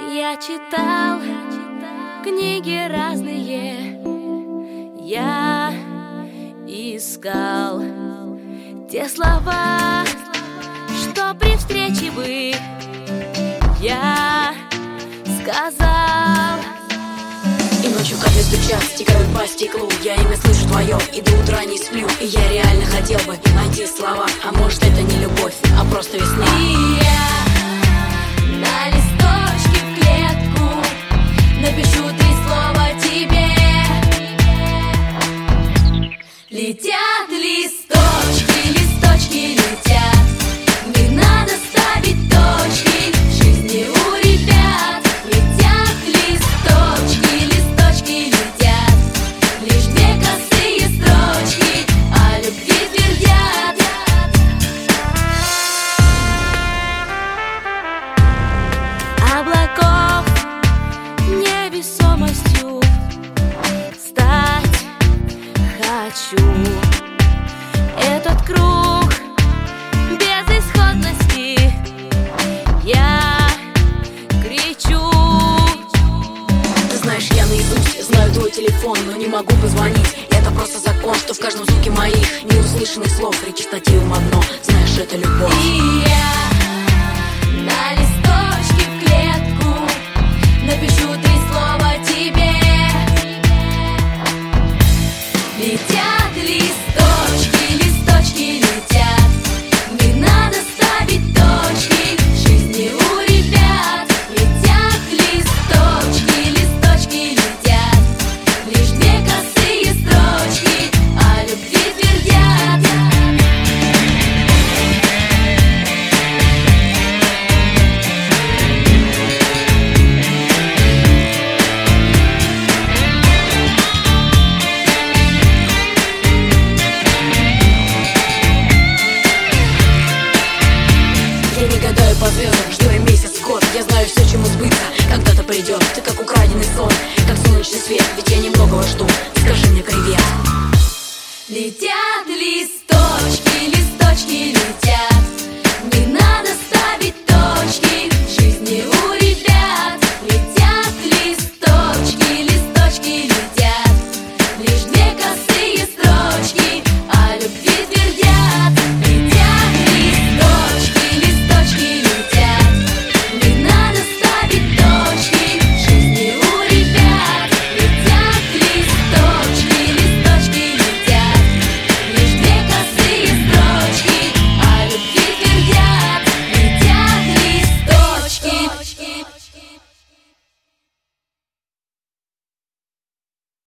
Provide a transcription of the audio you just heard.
Я читал книги разные, я искал те слова, что при встрече бы я сказал. И ночью капли стучат, стекают по стеклу. Я имя слышу твое, и до утра не сплю. И я реально хотел бы найти слова. А может, это не любовь, а просто весна. И я на листочке в клетку напишу 3 слова тебе. Летят листочки, листочки летят. Не надо ставить точки в жизни у ребят. Летят листочки, листочки летят. Лишь 2 косые строчки о любви твердят. Облаков невесомостью стать хочу. Этот круг безысходности я кричу. Ты знаешь, я наизусть знаю твой телефон, но не могу позвонить. Это просто закон, что в каждом звуке моих неуслышанных слов речитативом одно. Знаешь, это любовь. И я на листочке в клетку напишу 3 слова тебе. Летят листочки, листочки летят. Не надо ставить точки в жизни у ребят. Летят листочки, листочки летят. Лишь 2 косые строчки о любви твердят. Я не гадаю по звездам, жду я месяц, год. Я знаю все, чему сбыться, когда-то придет. Ты как украденный сон, как солнечный свет. Ведь я немногого жду, скажи мне привет. Летят листочки, листочки